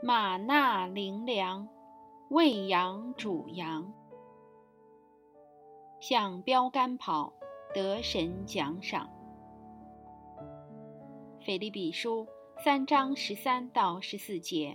马纳灵粮，喂养主羊。向标杆跑，得神奖赏。腓立比书3章13到14节。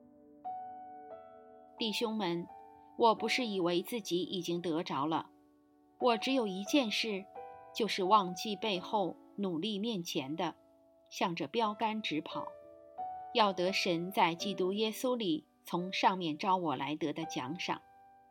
弟兄们，我不是以为自己已经得着了，我只有一件事，就是忘记背后，努力面前的，向着标杆直跑，要得神在基督耶稣里从上面召我来得的奖赏。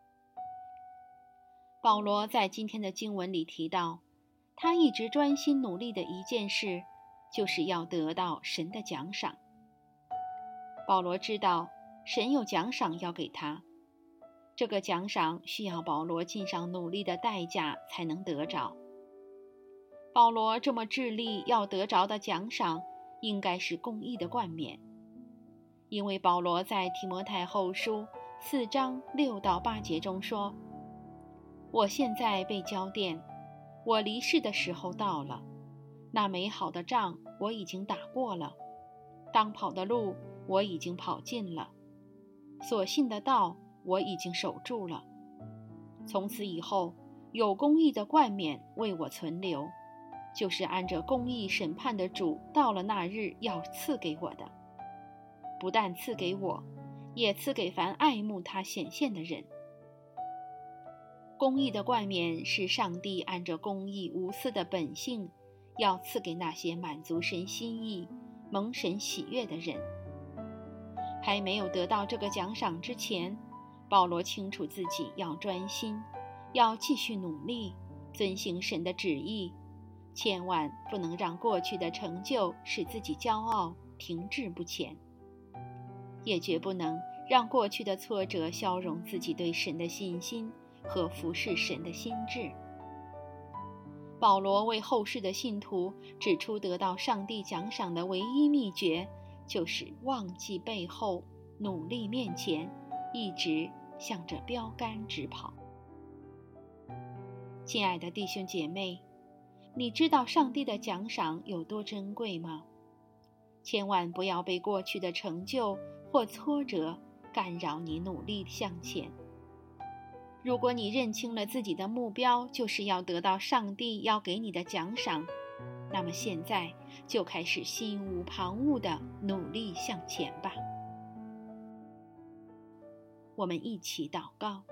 保罗在今天的经文里提到，他一直专心努力的一件事，就是要得到神的奖赏。保罗知道神有奖赏要给他，这个奖赏需要保罗尽上努力的代价才能得着。保罗这么致力要得着的奖赏，应该是公义的冠冕，因为保罗在提摩太后书4章6到8节中说，我现在被交奠，我离世的时候到了，那美好的仗我已经打过了，当跑的路我已经跑尽了，所信的道我已经守住了。从此以后，有公义的冠冕为我存留，就是按着公义审判的主到了那日要赐给我的，不但赐给我，也赐给凡爱慕他显现的人。公义的冠冕是上帝按着公义无私的本性，要赐给那些满足神心意、蒙神喜悦的人。还没有得到这个奖赏之前，保罗清楚自己要专心，要继续努力，遵行神的旨意，千万不能让过去的成就使自己骄傲停滞不前，也绝不能让过去的挫折消融自己对神的信心和服侍神的心志。保罗为后世的信徒指出得到上帝奖赏的唯一秘诀，就是忘记背后，努力面前，一直向着标杆直跑。亲爱的弟兄姐妹，你知道上帝的奖赏有多珍贵吗？千万不要被过去的成就或挫折干扰你努力向前。如果你认清了自己的目标就是要得到上帝要给你的奖赏，那么现在就开始心无旁骛地努力向前吧。我们一起祷告。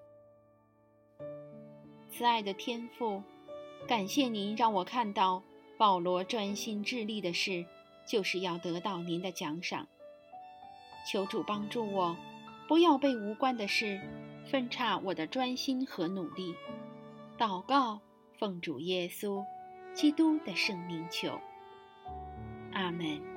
慈爱的天父，感谢您让我看到保罗专心致力的事，就是要得到您的奖赏。求主帮助我，不要被无关的事分岔我的专心和努力。祷告，奉主耶稣基督的圣名求，阿们。